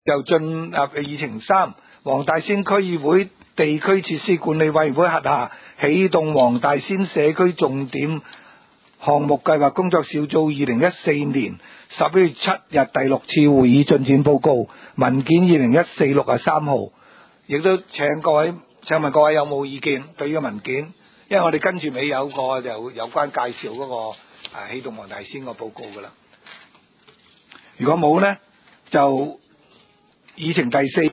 又進入議程3，黃大仙區議會地區設施管理委員會轄下起動黃大仙社區重點項目計劃工作小組2014年11月7日第6次會議進展報告文件2014-63號，亦都請問各位有冇意見對呢個文件？因為我哋跟住尾有個就有關介紹嗰個起動黃大仙個報告噶啦。如果冇呢，就議程第4。